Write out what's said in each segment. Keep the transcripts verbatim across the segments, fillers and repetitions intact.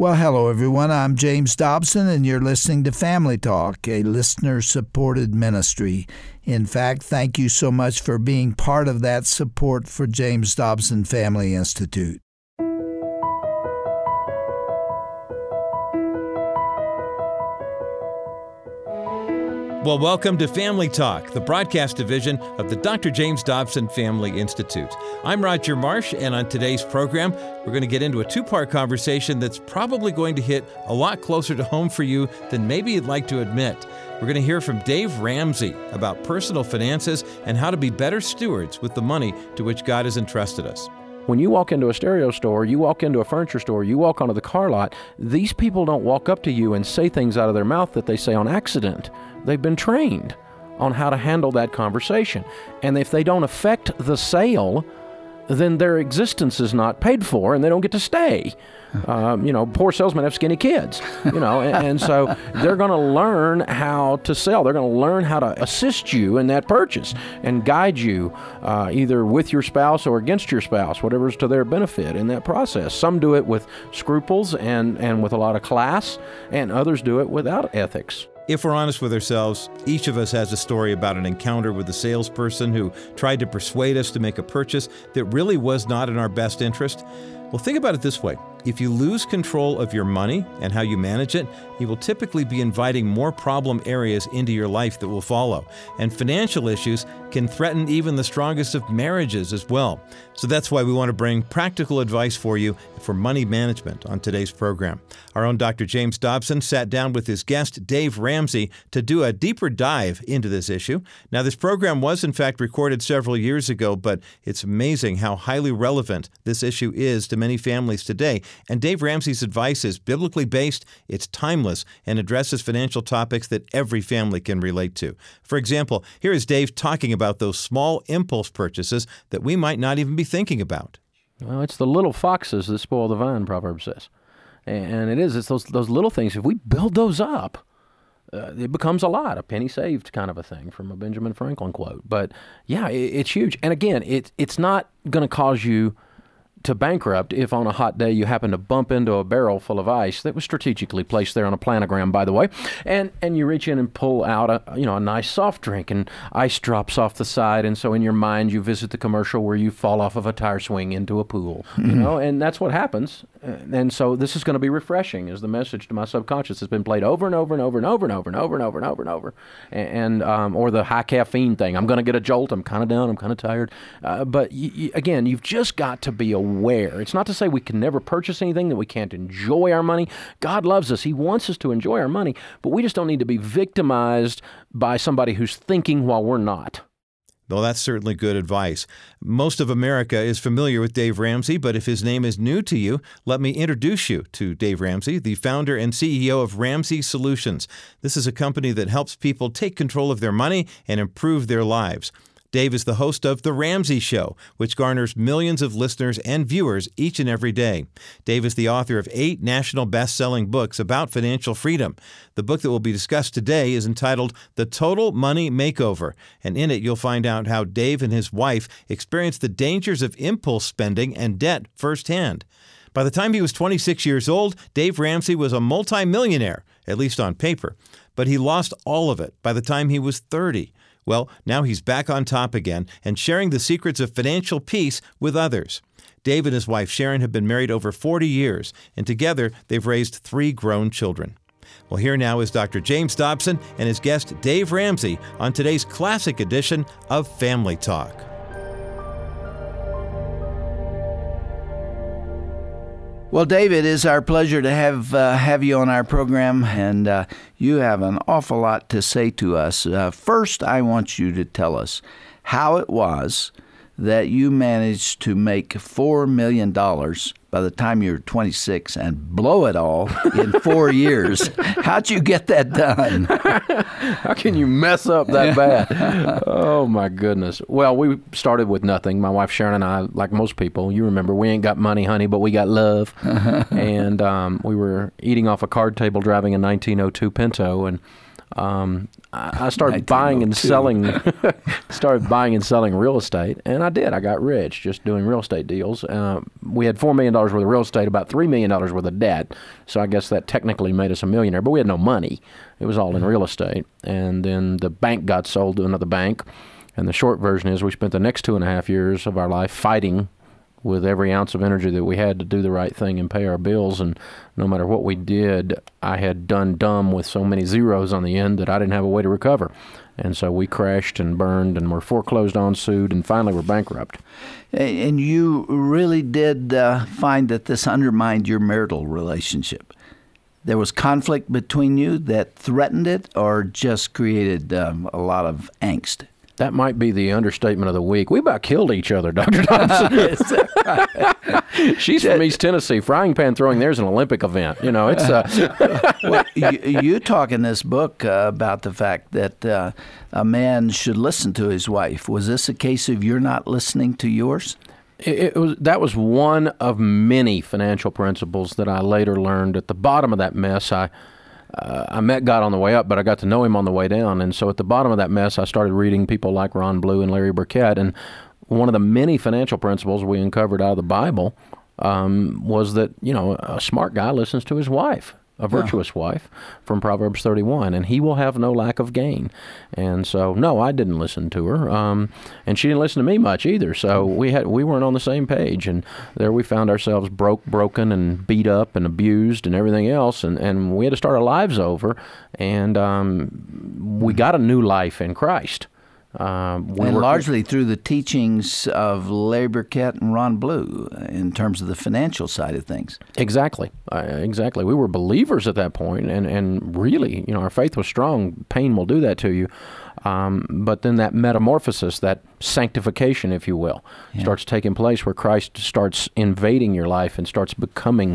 Well, hello, everyone. I'm James Dobson, and you're listening to Family Talk, a listener-supported ministry. In fact, thank you so much for being part of that support for James Dobson Family Institute. Well, welcome to Family Talk, the broadcast division of the Doctor James Dobson Family Institute. I'm Roger Marsh, and on today's program, we're going to get into a two-part conversation that's probably going to hit a lot closer to home for you than maybe you'd like to admit. We're going to hear from Dave Ramsey about personal finances and how to be better stewards with the money to which God has entrusted us. When you walk into a stereo store, you walk into a furniture store, you walk onto the car lot, these people don't walk up to you and say things out of their mouth that they say on accident. They've been trained on how to handle that conversation. And if they don't affect the sale, then their existence is not paid for and they don't get to stay. Um, you know, poor salesmen have skinny kids, you know, and, and so they're going to learn how to sell. They're going to learn how to assist you in that purchase and guide you uh, either with your spouse or against your spouse, whatever's to their benefit in that process. Some do it with scruples and, and with a lot of class, and others do it without ethics. If we're honest with ourselves, each of us has a story about an encounter with a salesperson who tried to persuade us to make a purchase that really was not in our best interest. Well, think about it this way. If you lose control of your money and how you manage it, you will typically be inviting more problem areas into your life that will follow. And financial issues can threaten even the strongest of marriages as well. So that's why we want to bring practical advice for you for money management on today's program. Our own Doctor James Dobson sat down with his guest, Dave Ramsey, to do a deeper dive into this issue. Now, this program was in fact recorded several years ago, but it's amazing how highly relevant this issue is to many families today. And Dave Ramsey's advice is biblically based, it's timeless, and addresses financial topics that every family can relate to. For example, here is Dave talking about those small impulse purchases that we might not even be thinking about. Well, it's the little foxes that spoil the vine, Proverbs says. And it is, it's those those little things. If we build those up, uh, it becomes a lot, a penny saved kind of a thing from a Benjamin Franklin quote. But yeah, it, it's huge. And again, it, it's not going to cause you to bankrupt if on a hot day you happen to bump into a barrel full of ice that was strategically placed there on a planogram, by the way, and and you reach in and pull out a you know a nice soft drink and ice drops off the side, and so in your mind you visit the commercial where you fall off of a tire swing into a pool, you mm-hmm. know, and that's what happens. And so this is going to be refreshing, is the message to my subconscious. Has been played over and over and over and over and over and over and over and over and over, and um, or the high caffeine thing. I'm going to get a jolt. I'm kind of down. I'm kind of tired. Uh, but y- y- again, you've just got to be aware. It's not to say we can never purchase anything, that we can't enjoy our money. God loves us. He wants us to enjoy our money, but we just don't need to be victimized by somebody who's thinking while we're not. Well, that's certainly good advice. Most of America is familiar with Dave Ramsey, but if his name is new to you, let me introduce you to Dave Ramsey, the founder and C E O of Ramsey Solutions. This is a company that helps people take control of their money and improve their lives. Dave is the host of The Ramsey Show, which garners millions of listeners and viewers each and every day. Dave is the author of eight national best-selling books about financial freedom. The book that will be discussed today is entitled The Total Money Makeover, and in it you'll find out how Dave and his wife experienced the dangers of impulse spending and debt firsthand. By the time he was twenty-six years old, Dave Ramsey was a multimillionaire, at least on paper, but he lost all of it by the time he was thirty. Well, now he's back on top again and sharing the secrets of financial peace with others. Dave and his wife Sharon have been married over forty years, and together they've raised three grown children. Well, here now is Doctor James Dobson and his guest Dave Ramsey on today's classic edition of Family Talk. Well, Dave, it is our pleasure to have uh, have you on our program, and uh, you have an awful lot to say to us. Uh, first, I want you to tell us how it was that you managed to make four million dollars by the time you were twenty-six and blow it all in four years. How'd you get that done? How can you mess up that bad? Oh, my goodness. Well, we started with nothing. My wife Sharon and I, like most people, you remember, we ain't got money, honey, but we got love. And um, we were eating off a card table driving a nineteen oh two Pinto, and Um, I, I started buying and selling, started buying and selling real estate, and I did. I got rich just doing real estate deals. Uh, we had four million dollars worth of real estate, about three million dollars worth of debt. So I guess that technically made us a millionaire, but we had no money. It was all in real estate. And then the bank got sold to another bank. And the short version is we spent the next two and a half years of our life fighting with every ounce of energy that we had to do the right thing and pay our bills. And no matter what we did, I had done dumb with so many zeros on the end that I didn't have a way to recover. And so we crashed and burned and were foreclosed on, sued, and finally were bankrupt. And you really did uh, find that this undermined your marital relationship. There was conflict between you that threatened it or just created um, a lot of angst? That might be the understatement of the week. We about killed each other, Doctor Thompson. She's from East Tennessee. Frying pan throwing there's an Olympic event. You know, it's. Uh... well, you, you talk in this book uh, about the fact that uh, a man should listen to his wife. Was this a case of you're not listening to yours? It, it was that was one of many financial principles that I later learned. At the bottom of that mess, I. Uh, I met God on the way up, but I got to know him on the way down. And so at the bottom of that mess, I started reading people like Ron Blue and Larry Burkett. And one of the many financial principles we uncovered out of the Bible um, was that, you know, a smart guy listens to his wife, a virtuous yeah. wife, from Proverbs thirty-one, and he will have no lack of gain. And so, no, I didn't listen to her, um, and she didn't listen to me much either. So we had we weren't on the same page, and there we found ourselves broke, broken, and beat up, and abused, and everything else, and, and we had to start our lives over, and um, we got a new life in Christ. Uh, we and were, largely through the teachings of Larry Burkett and Ron Blue in terms of the financial side of things. Exactly. Uh, exactly. We were believers at that point, and, and really, you know, our faith was strong. Pain will do that to you. Um, but then that metamorphosis, that sanctification, if you will, yeah. starts taking place where Christ starts invading your life and starts becoming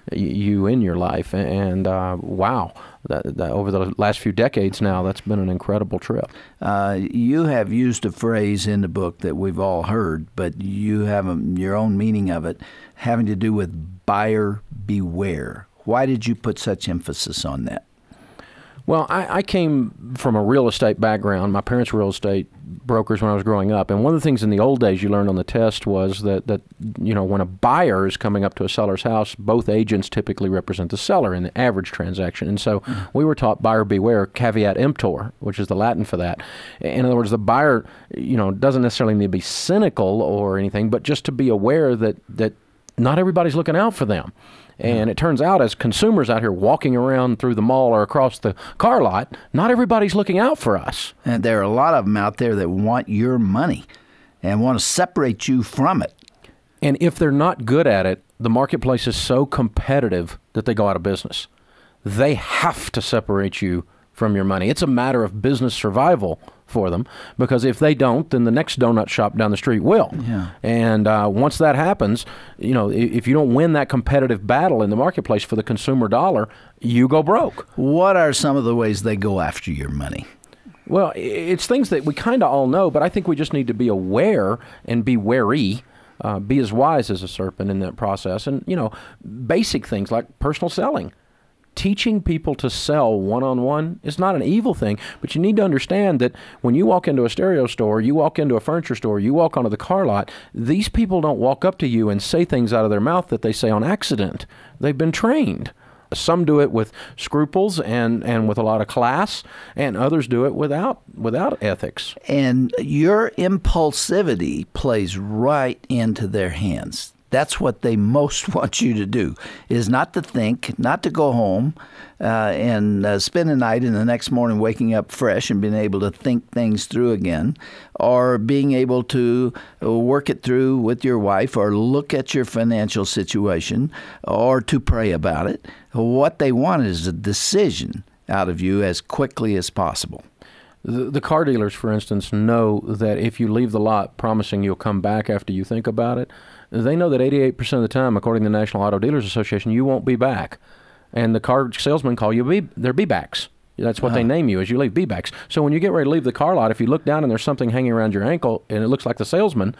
you in your life. And uh, wow, that, that over the last few decades now, that's been an incredible trip. Uh, you have used a phrase in the book that we've all heard, but you have a, your own meaning of it, having to do with buyer beware. Why did you put such emphasis on that? Well, I, I came from a real estate background. My parents were real estate brokers when I was growing up. And one of the things in the old days you learned on the test was that, that you know, when a buyer is coming up to a seller's house, both agents typically represent the seller in the average transaction. And so mm-hmm. we were taught buyer beware, caveat emptor, which is the Latin for that. In other words, the buyer, you know, doesn't necessarily need to be cynical or anything, but just to be aware that, that not everybody's looking out for them. And it turns out, as consumers out here walking around through the mall or across the car lot, not everybody's looking out for us. And there are a lot of them out there that want your money and want to separate you from it. And if they're not good at it, the marketplace is so competitive that they go out of business. They have to separate you from your money. It's a matter of business survival for them, because if they don't, then the next donut shop down the street will. Yeah. And uh, once that happens, you know, if you don't win that competitive battle in the marketplace for the consumer dollar, you go broke. What are some of the ways they go after your money? Well, it's things that we kind of all know, but I think we just need to be aware and be wary. Uh, be as wise as a serpent in that process. And, you know, basic things like personal selling. Teaching people to sell one-on-one is not an evil thing, but you need to understand that when you walk into a stereo store, you walk into a furniture store, you walk onto the car lot, these people don't walk up to you and say things out of their mouth that they say on accident. They've been trained. Some do it with scruples and, and with a lot of class, and others do it without without ethics. And your impulsivity plays right into their hands. That's what they most want you to do, is not to think, not to go home uh, and uh, spend a night and the next morning waking up fresh and being able to think things through again, or being able to work it through with your wife or look at your financial situation or to pray about it. What they want is a decision out of you as quickly as possible. The, the car dealers, for instance, know that if you leave the lot promising you'll come back after you think about it, they know that eighty-eight percent of the time, according to the National Auto Dealers Association, you won't be back. And the car salesmen call you, be, they're be-backs. That's what uh-huh. they name you, as you leave, be-backs. So when you get ready to leave the car lot, if you look down and there's something hanging around your ankle and it looks like the salesman,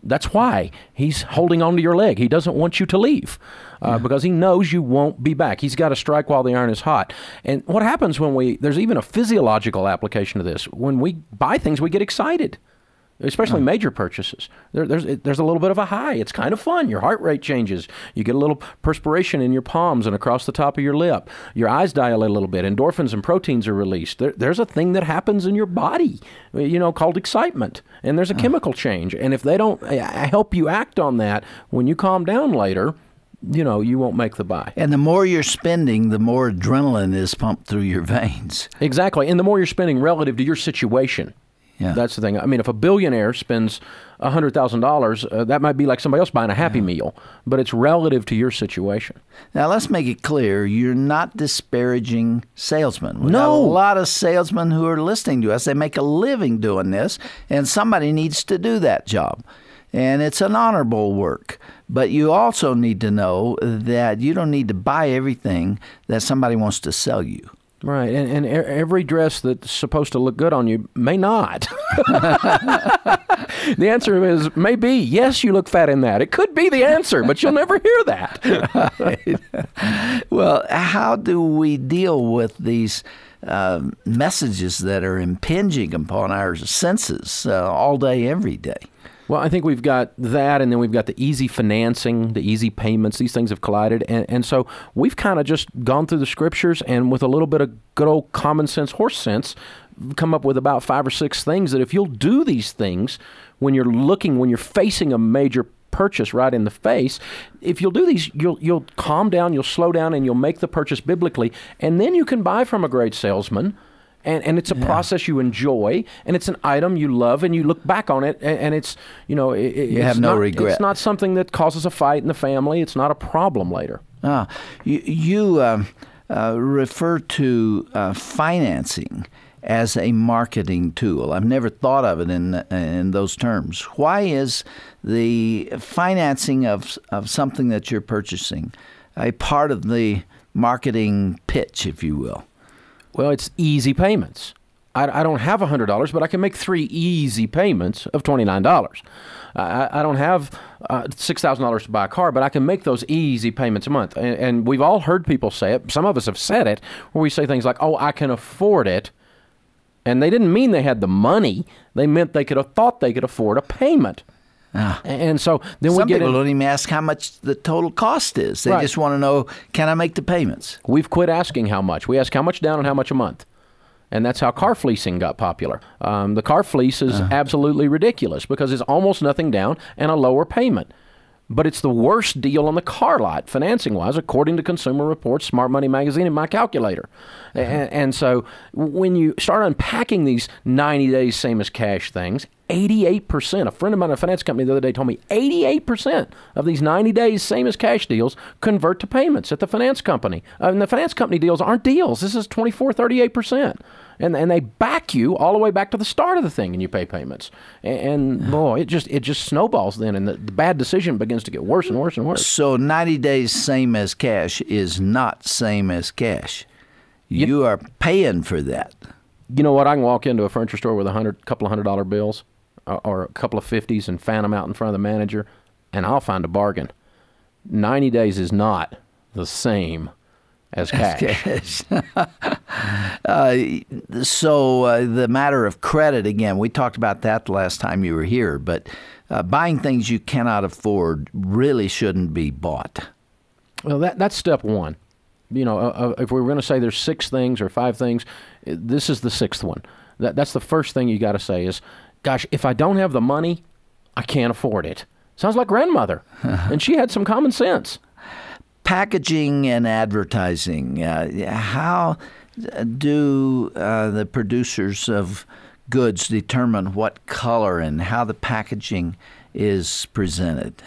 That's why he's holding on to your leg. He doesn't want you to leave uh, yeah. because he knows you won't be back. He's got to strike while the iron is hot. And what happens when we, there's even a physiological application of this. When we buy things, we get excited, especially oh. major purchases. There, there's there's a little bit of a high. It's kind of fun. Your heart rate changes. You get a little perspiration in your palms and across the top of your lip. Your eyes dilate a little bit. Endorphins and proteins are released. There, there's a thing that happens in your body, you know, called excitement. And there's a oh. chemical change. And if they don't help you act on that, when you calm down later, you know, you won't make the buy. And the more you're spending, the more adrenaline is pumped through your veins. Exactly. And the more you're spending relative to your situation. Yeah. That's the thing. I mean, if a billionaire spends one hundred thousand dollars, uh, that might be like somebody else buying a Happy yeah. Meal, but it's relative to your situation. Now, let's make it clear, you're not disparaging salesmen. We no. have a lot of salesmen who are listening to us. They make a living doing this, and somebody needs to do that job. And it's an honorable work. But you also need to know that you don't need to buy everything that somebody wants to sell you. Right, and, and every dress that's supposed to look good on you may not. The answer is maybe, yes, you look fat in that. It could be the answer, but you'll never hear that. Right. Well, how do we deal with these uh, messages that are impinging upon our senses uh, all day, every day? Well, I think we've got that, and then we've got the easy financing, the easy payments. These things have collided. And, and so we've kind of just gone through the scriptures and with a little bit of good old common sense, horse sense, come up with about five or six things that if you'll do these things when you're looking, when you're facing a major purchase right in the face, if you'll do these, you'll you'll calm down, you'll slow down, and you'll make the purchase biblically. And then you can buy from a great salesman. And and it's a yeah. process you enjoy, and it's an item you love, and you look back on it, and, and it's, you know, it, you it's have no not, regret. It's not something that causes a fight in the family. It's not a problem later. Ah, you, you uh, uh, refer to uh, financing as a marketing tool. I've never thought of it in in those terms. Why is the financing of of something that you're purchasing a part of the marketing pitch, if you will? Well, it's easy payments. I, I don't have one hundred dollars, but I can make three easy payments of twenty-nine dollars. I, I don't have uh, six thousand dollars to buy a car, but I can make those easy payments a month. And, and we've all heard people say it. Some of us have said it, where we say things like, oh, I can afford it. And they didn't mean they had the money. They meant they could have thought they could afford a payment. Ah. And so then Some we get people in, don't even ask how much the total cost is. They right. just want to know, can I make the payments? We've quit asking how much. We ask how much down and how much a month. And that's how car fleecing got popular. Um, the car fleece is uh. absolutely ridiculous because it's almost nothing down and a lower payment. But it's the worst deal on the car lot, financing-wise, according to Consumer Reports, Smart Money Magazine, and my calculator. Uh-huh. And, and so when you start unpacking these ninety days same as cash things, eighty-eight percent, a friend of mine at a finance company the other day told me eighty-eight percent of these ninety days same as cash deals convert to payments at the finance company. Uh, and the finance company deals aren't deals. This is twenty-four, thirty-eight percent. And and they back you all the way back to the start of the thing, and you pay payments. And, and boy, it just it just snowballs then, and the, the bad decision begins to get worse and worse and worse. So ninety days same as cash is not same as cash. You, you are paying for that. You know what? I can walk into a furniture store with a hundred, couple of hundred dollar bills, or, or a couple of fifties, and fan them out in front of the manager, and I'll find a bargain. Ninety days is not the same as cash. uh, so uh, the matter of credit, again, we talked about that the last time you were here, but uh, buying things you cannot afford really shouldn't be bought. Well, that that's step one. You know, uh, if we were going to say there's six things or five things, this is the sixth one. That That's the first thing you got to say is, gosh, if I don't have the money, I can't afford it. Sounds like grandmother, and she had some common sense. Packaging and advertising. Uh, how do uh, the producers of goods determine what color and how the packaging is presented?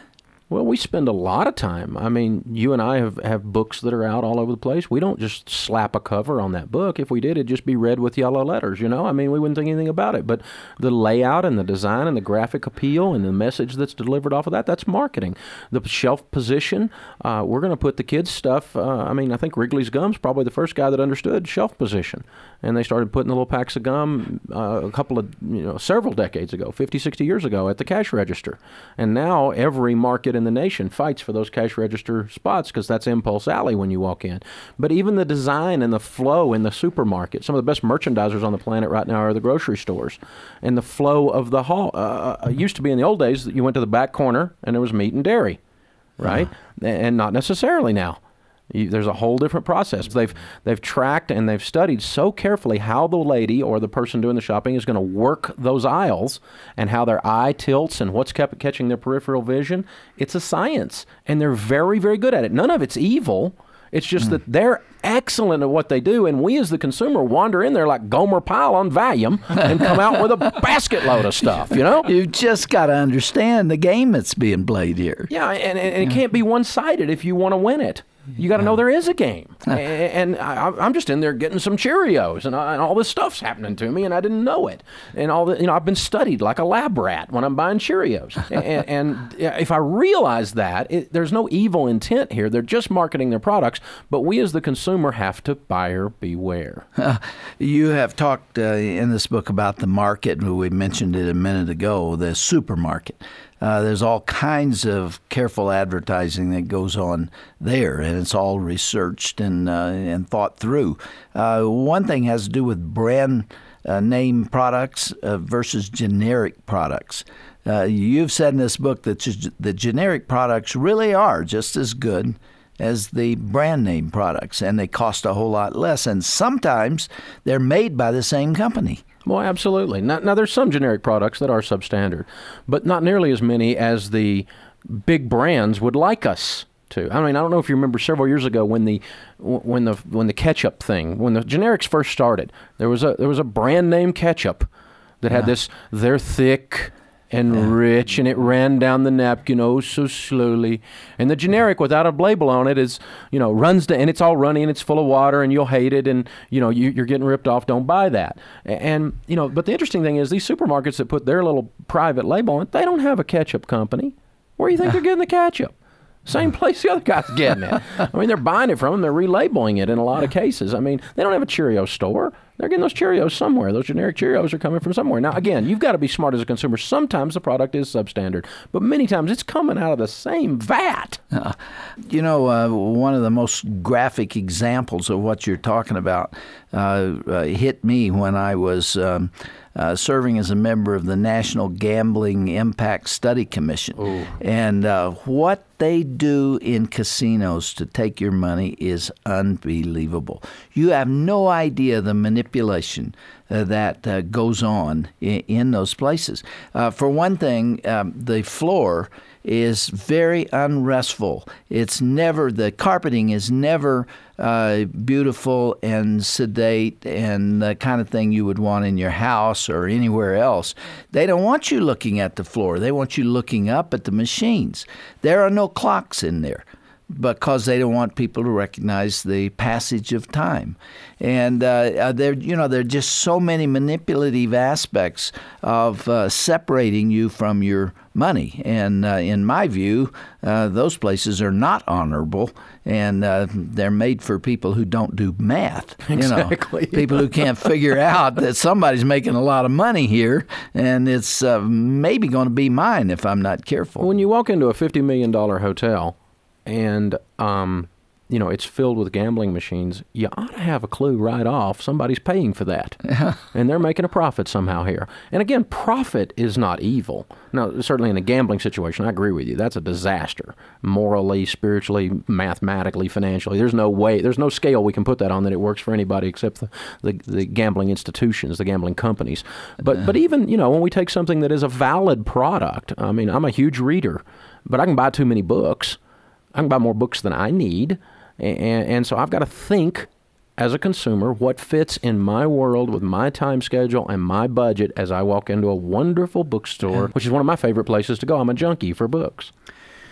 Well, we spend a lot of time. I mean, you and I have, have books that are out all over the place. We don't just slap a cover on that book. If we did, it'd just be red with yellow letters, you know? I mean, we wouldn't think anything about it. But the layout and the design and the graphic appeal and the message that's delivered off of that, that's marketing. The shelf position, uh, we're going to put the kids' stuff. Uh, I mean, I think Wrigley's Gum's probably the first guy that understood shelf position. And they started putting the little packs of gum uh, a couple of, you know, several decades ago, fifty, sixty years ago at the cash register. And now every market in the nation fights for those cash register spots because that's impulse alley when you walk in. But even the design and the flow in the supermarket, some of the best merchandisers on the planet right now are the grocery stores. And the flow of the hall, uh, uh, used to be in the old days that you went to the back corner and there was meat and dairy, right? Uh-huh. And not necessarily now. You, there's a whole different process. They've they've tracked and they've studied so carefully how the lady or the person doing the shopping is going to work those aisles and how their eye tilts and what's kept catching their peripheral vision. It's a science, and they're very, very good at it. None of it's evil. It's just mm. that they're excellent at what they do, and we as the consumer wander in there like Gomer Pyle on Valium and come out with a basket load of stuff, you know? You've just got to understand the game that's being played here. Yeah, and, and it can't be one-sided if you want to win it. You got to know there is a game. And I, I'm just in there getting some Cheerios, and, I, and all this stuff's happening to me, and I didn't know it. And all the, you know, I've been studied like a lab rat when I'm buying Cheerios. and, and if I realize that, it, there's no evil intent here. They're just marketing their products, but we as the consumer have to buyer beware. Uh, you have talked uh, in this book about the market, and we mentioned it a minute ago, the supermarket. Uh, there's all kinds of careful advertising that goes on there, and it's all researched and uh, and thought through. Uh, one thing has to do with brand uh, name products uh, versus generic products. Uh, you've said in this book that g- the generic products really are just as good as the brand name products, and they cost a whole lot less, and sometimes they're made by the same company. Well, absolutely. Now, now, there's some generic products that are substandard, but not nearly as many as the big brands would like us to. I mean, I don't know if you remember several years ago when the when the when the ketchup thing, when the generics first started, there was a there was a brand name ketchup that had yeah. this. They're thick and yeah. rich, and it ran down the napkin oh so slowly. And the generic without a label on it is, you know, runs to, and it's all runny and it's full of water and you'll hate it, and you know you, you're getting ripped off. Don't buy that. And you know, but the interesting thing is these supermarkets that put their little private label on it, they don't have a ketchup company. Where do you think they're getting the ketchup? Same place the other guy's getting it. I mean, they're buying it from them. They're relabeling it in a lot of cases. I mean, they don't have a Cheerio store. They're getting those Cheerios somewhere. Those generic Cheerios are coming from somewhere. Now, again, you've got to be smart as a consumer. Sometimes the product is substandard, but many times it's coming out of the same vat. Uh, you know, uh, one of the most graphic examples of what you're talking about uh, uh, hit me when I was um, uh, serving as a member of the National Gambling Impact Study Commission. Ooh. And uh, what they do in casinos to take your money is unbelievable. You have no idea the manipulation uh, that uh, goes on in, in those places. Uh, for one thing, um, the floor is very unrestful. It's never, the carpeting is never uh, beautiful and sedate and the kind of thing you would want in your house or anywhere else. They don't want you looking at the floor. They want you looking up at the machines. There are no clocks in there because they don't want people to recognize the passage of time. And uh, there, you know, there are just so many manipulative aspects of uh, separating you from your money. And uh, in my view, uh, those places are not honorable, and uh, they're made for people who don't do math. Exactly. You know, people who can't figure out that somebody's making a lot of money here, and it's uh, maybe going to be mine if I'm not careful. When you walk into a fifty million dollars hotel, and um, you know, it's filled with gambling machines, you ought to have a clue right off somebody's paying for that. And they're making a profit somehow here. And again, profit is not evil. Now, certainly in a gambling situation, I agree with you. That's a disaster. Morally, spiritually, mathematically, financially. There's no way, there's no scale we can put that on that it works for anybody except the, the, the gambling institutions, the gambling companies. But, but even, you know, when we take something that is a valid product, I mean, I'm a huge reader, but I can buy too many books. I can buy more books than I need. And, and so I've got to think as a consumer what fits in my world with my time schedule and my budget as I walk into a wonderful bookstore, which is one of my favorite places to go. I'm a junkie for books.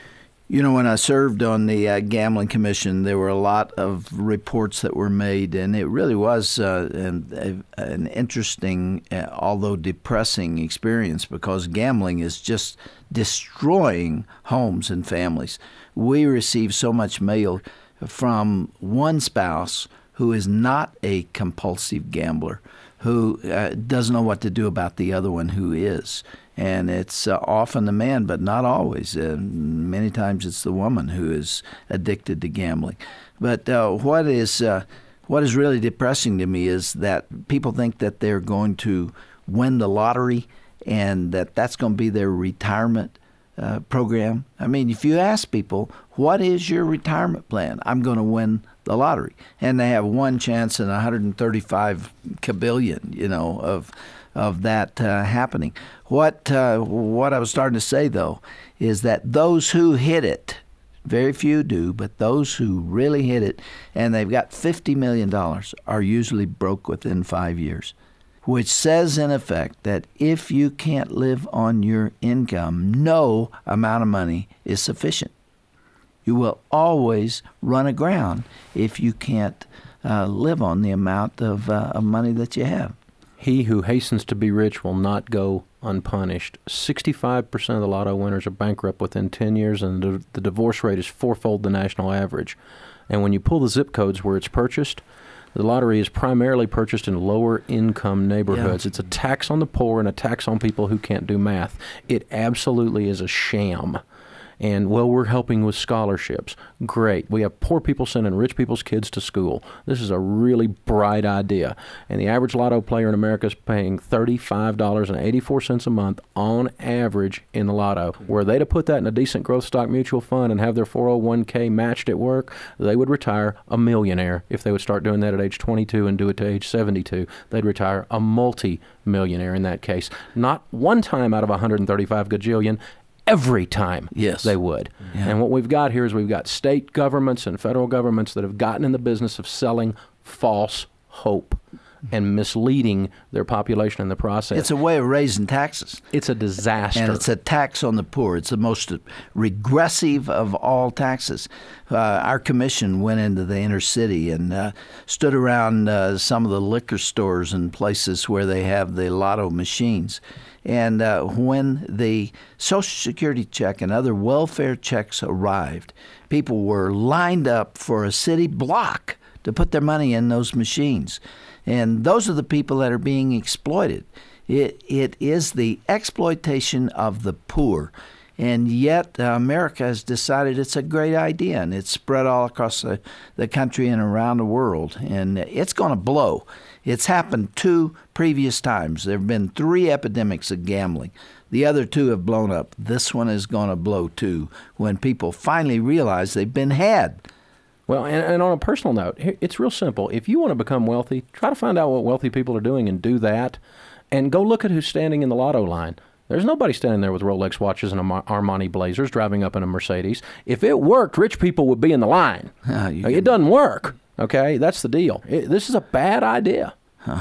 You know, when I served on the uh, Gambling Commission, there were a lot of reports that were made, and it really was uh, an, an interesting, uh, although depressing experience, because gambling is just destroying homes and families. We receive so much mail from one spouse who is not a compulsive gambler, who uh, doesn't know what to do about the other one who is. And it's uh, often the man, but not always. Uh, many times it's the woman who is addicted to gambling. But uh, what is uh, what is really depressing to me is that people think that they're going to win the lottery and that that's going to be their retirement uh, program. I mean, if you ask people, what is your retirement plan? I'm going to win the lottery. And they have one chance in one hundred thirty-five kabillion, you know, of of that uh, happening. What uh, what I was starting to say, though, is that those who hit it, very few do, but those who really hit it, and they've got fifty million dollars, are usually broke within five years, which says, in effect, that if you can't live on your income, no amount of money is sufficient. You will always run aground if you can't uh, live on the amount of, uh, of money that you have. He who hastens to be rich will not go unpunished. sixty-five percent of the lotto winners are bankrupt within ten years, and the, the divorce rate is fourfold the national average. And when you pull the zip codes where it's purchased, the lottery is primarily purchased in lower-income neighborhoods. Yeah. It's a tax on the poor and a tax on people who can't do math. It absolutely is a sham. And, well, we're helping with scholarships. Great. We have poor people sending rich people's kids to school. This is a really bright idea. And the average lotto player in America is paying thirty-five dollars and eighty-four cents a month on average in the lotto. Were they to put that in a decent growth stock mutual fund and have their four oh one k matched at work, they would retire a millionaire. If they would start doing that at age twenty-two and do it to age seventy-two, they'd retire a multi-millionaire in that case. Not one time out of one hundred thirty-five gajillion, every time yes. they would. Yeah. And what we've got here is we've got state governments and federal governments that have gotten in the business of selling false hope and misleading their population in the process. It's a way of raising taxes. It's a disaster. And it's a tax on the poor. It's the most regressive of all taxes. Uh, our commission went into the inner city and uh, stood around uh, some of the liquor stores and places where they have the lotto machines. And uh, when the Social Security check and other welfare checks arrived, people were lined up for a city block to put their money in those machines. And those are the people that are being exploited. It, it is the exploitation of the poor. And yet uh, America has decided it's a great idea, and it's spread all across the, the country and around the world. And it's going to blow. It's happened two previous times. There have been three epidemics of gambling. The other two have blown up. This one is going to blow too when people finally realize they've been had. Well, and, and on a personal note, it's real simple. If you want to become wealthy, try to find out what wealthy people are doing and do that. And go look at who's standing in the lotto line. There's nobody standing there with Rolex watches and Armani blazers driving up in a Mercedes. If it worked, rich people would be in the line. Uh, it doesn't work, okay? That's the deal. It, this is a bad idea. Huh.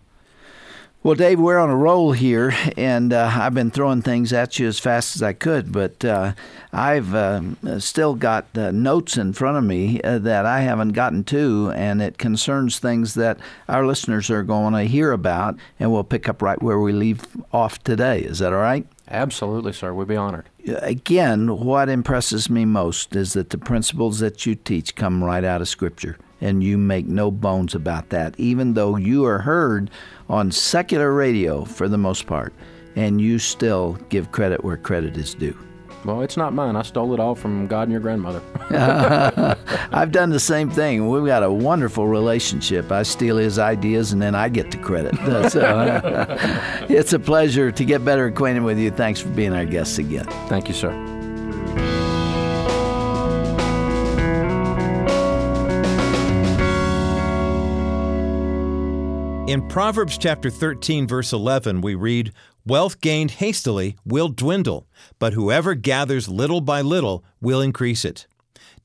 Well, Dave, we're on a roll here, and uh, I've been throwing things at you as fast as I could, but uh, I've uh, still got uh, notes in front of me uh, that I haven't gotten to, and it concerns things that our listeners are going to hear about, and we'll pick up right where we leave off today. Is that all right? Absolutely, sir. We'd be honored. Again, what impresses me most is that the principles that you teach come right out of Scripture, and you make no bones about that, even though you are heard on secular radio for the most part, and you still give credit where credit is due. Well, it's not mine. I stole it all from God and your grandmother. I've done the same thing. We've got a wonderful relationship. I steal his ideas, and then I get the credit. So, uh, it's a pleasure to get better acquainted with you. Thanks for being our guest again. Thank you, sir. In Proverbs chapter thirteen, verse eleven, we read, "Wealth gained hastily will dwindle, but whoever gathers little by little will increase it."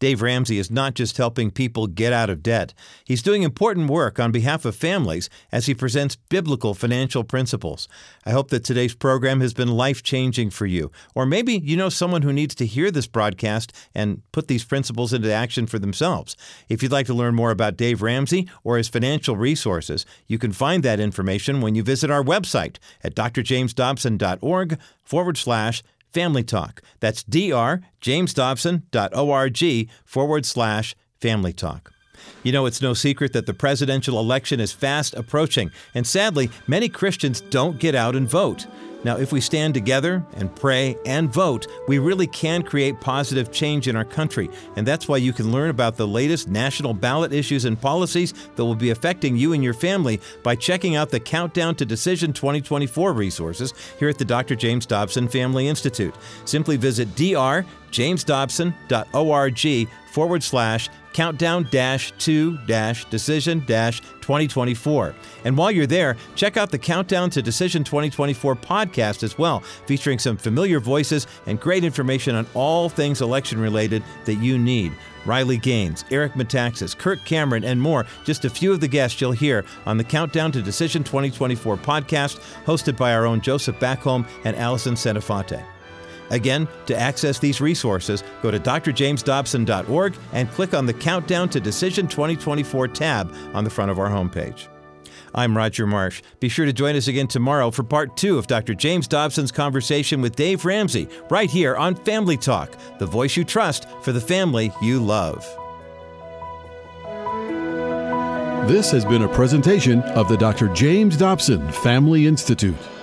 Dave Ramsey is not just helping people get out of debt. He's doing important work on behalf of families as he presents biblical financial principles. I hope that today's program has been life-changing for you. Or maybe you know someone who needs to hear this broadcast and put these principles into action for themselves. If you'd like to learn more about Dave Ramsey or his financial resources, you can find that information when you visit our website at drjamesdobson.org forward slash Family Talk. That's drjamesdobson.org forward slash Family Talk. You know, it's no secret that the presidential election is fast approaching, and sadly, many Christians don't get out and vote. Now, if we stand together and pray and vote, we really can create positive change in our country. And that's why you can learn about the latest national ballot issues and policies that will be affecting you and your family by checking out the Countdown to Decision twenty twenty-four resources here at the Doctor James Dobson Family Institute. Simply visit drjamesdobson.org forward slash countdown dash two dash decision dash twenty twenty-four. And while you're there, check out the Countdown to Decision twenty twenty-four podcast as well, featuring some familiar voices and great information on all things election related that you need. Riley Gaines, Eric Metaxas, Kirk Cameron, and more, just a few of the guests you'll hear on the Countdown to Decision twenty twenty-four podcast, hosted by our own Joseph Backholm and Allison Senefante. Again, to access these resources, go to d r james dobson dot org and click on the Countdown to Decision twenty twenty-four tab on the front of our homepage. I'm Roger Marsh. Be sure to join us again tomorrow for part two of Doctor James Dobson's conversation with Dave Ramsey, right here on Family Talk, the voice you trust for the family you love. This has been a presentation of the Doctor James Dobson Family Institute.